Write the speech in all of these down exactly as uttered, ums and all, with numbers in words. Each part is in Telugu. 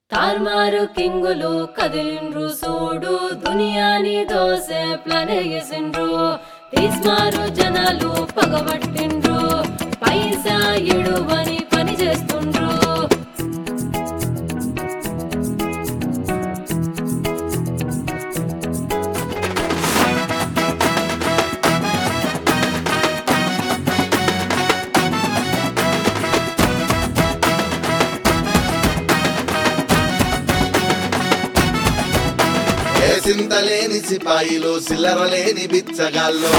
తార్మారు కింగులు కదిలిండ్రు సూడు దునియాని దోసే ప్లాన్ వేసిండ్రు తీస్మారు జనాలు పగబట్టిండ్రు పైసా ఇడువని పని చేస్తుండ్రు సింతలేని సిపాయిలు సిల్లరలేని బిచ్చగాళ్ళు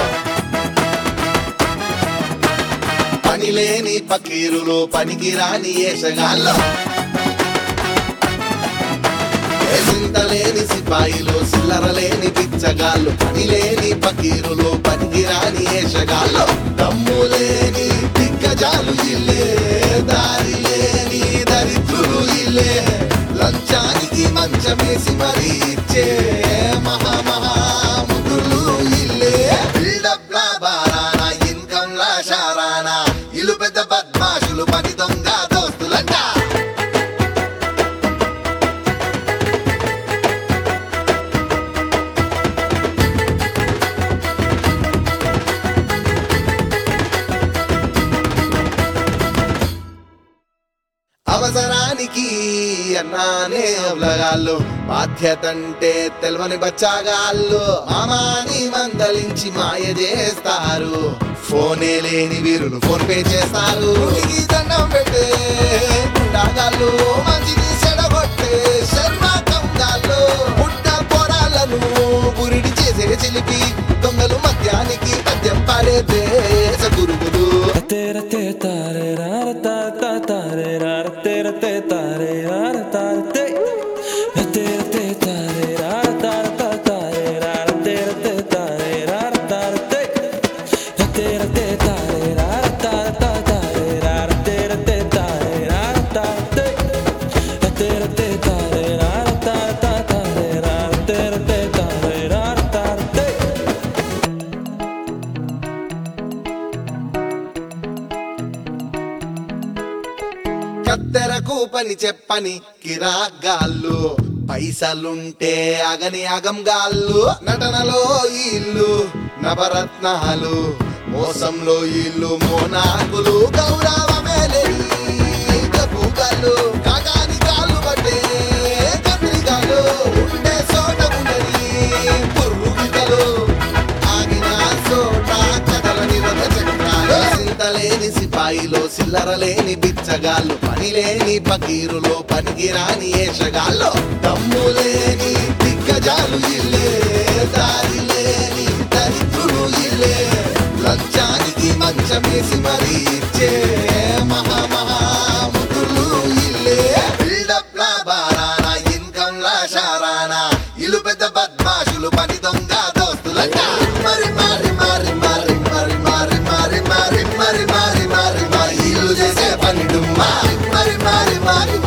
పనిలేని పకీరులు పనికిరాని ఏషగాళ్ళు సింతలేని సిపాయిలు సిల్లరలేని బిచ్చగాళ్ళు పనిలేని పకీరులు పనికిరాని ఏషగాళ్ళు దమ్ములేని దిగ్గజాలు ఇల్లే దారి లేని దరిద్రులు ఇల్లే లంచానికి మంచమేసి మరీ ఇచ్చే మహా మహా ముగ్గులు ఇల్లే బిల్డప్ లా బారానా ఇన్కమ్ లా షారానా ఇల్లు పెద్ద బద్మాషులు పని దొంగ దోస్తులంట అవసరానికి అన్నానే అవలగాళ్ళు బాధ్యతంటే తెలవని బచ్చాగాళ్ళు మామాని మందలించి మాయ చేస్తారు ఫోనే లేని వీరులు ఫోన్ పే చేస్తారు దండం పెట్టే గుండాగాళ్ళు మంచిది చెడగొట్టే శర్మాకంగాళ్ళు పుట్ట పొరాలను గురిడి చేసే చిలిపి దొంగలు మద్యానికి పద్యం పాడే దేశ గురువులు రతే తారే రారతా తారే రారతే రతే తారే రారతా తే రతే రతే తారే రారతా తారే రారతే రతే తారే రారతా తే రతే రతే తారే రారతా తారే రారతే రతే తారే రారతా తే రతే రతే తారే రారతా తారే రారతే రతే తారే రారతా తే కత్తెరకు పని చెప్పని కిరాగాళ్ళు పైసలుంటే అగని అగం గాళ్ళు నటనలో ఇల్లు నవరత్నాలు మోసంలో ఇల్లు మోనాకులు గౌరవమేలేని పూగాళ్ళు కాకాని కాళ్ళు పట్టే కత్రికాలు ఉండే చోట ఉండని పుర్రుగితలు ఆగిన చోట కథలని రథ చక్రాలు సింతలేని సిపాయిలో సిల్లరలేని బిచ్చగాళ్ళు పనిలేని పకీరులో పనికిరాని ఏషగాళ్ళు దమ్ములేని దిగ్గజాలు ఇల్లే దారి లేని దరిద్రులు ఇల్లే లంచానికి మంచమేసి మరీ ఇచ్చే మహా మహా ముగ్గులు ఇల్లే బిల్డప్ లా బారానా ఇన్కమ్ లా షారానా ఇల్లు పెద్ద బద్మాషులు పని దొంగ దోస్తులంట మరి మరి మరి మరి మరి మరి మరి మరి మరి మరి మరి మరి ఇల్లు చేసే పని డుమ్మా మరి మరి మరి